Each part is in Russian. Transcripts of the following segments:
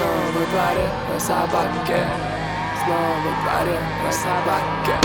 Снова во дворе о собаке, снова во дворе о собаке.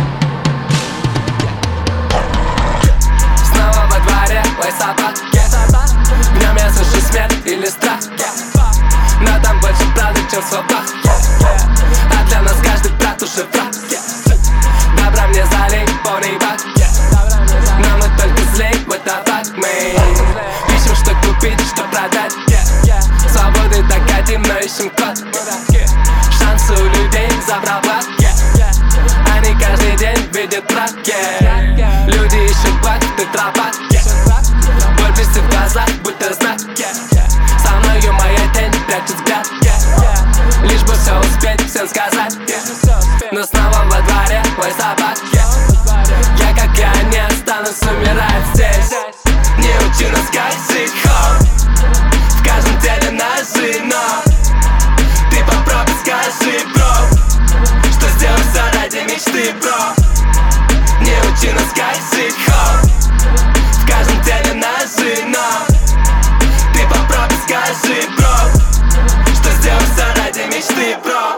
Снова во дворе о собаке. В нем я слышу смех или страх, но там больше правды, чем свобод. А для нас каждый брат уже враг. Добра мне залей полный бак, но мы только злей, вот так мы ищем, что купить, что продать. Свободы так хотим, но ищем код. Шансы у людей забрал блат. Они каждый день видят брак. Люди ищут благ, ты тропа. Боль блестит в глазах, будто знак. Со мною моя тень прячет взгляд, лишь бы все успеть, всем сказать. Но снова во дворе мой собак. Я, как и они, останусь умирать здесь. Не учи нас, как жить, хоп. В каждом деле ножи, но ты попробуй, скажи, бро, что сделал все ради мечты, бро. Не учи нас, как жить, хоп. В каждом деле ножи, но ты попробуй, скажи, бро, что сделал все ради мечты, бро.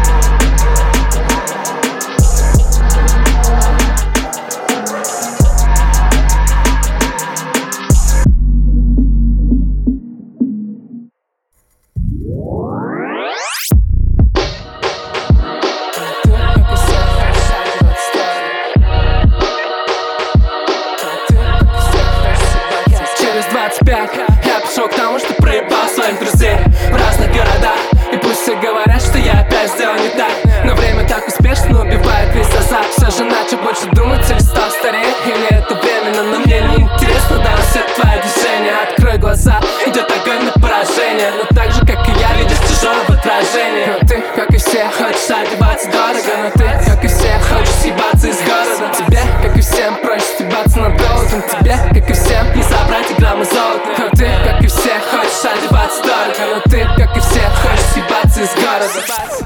Я пришел к тому, что проебал своих друзей в разных городах. И пусть все говорят, что я опять сделал не так, но время так успешно убивает весь азарт. Все же начал больше думать или стал старее, или это временно, но мне не интересно даже все твои движения. Открой глаза, идет огонь на поражение, но так же, как и я, видишь тяжелого отражения. Но ты, как и все, хочешь одеваться дорого, но ты, как и все, хочешь съебаться из города. Тебе, как и всем, проще съебаться над голодом. Тебе, как и всем, не собрать и граммы золота. Но ты, как и все, хочешь одеваться дорого, но ты, как и все, хочешь съебаться из города.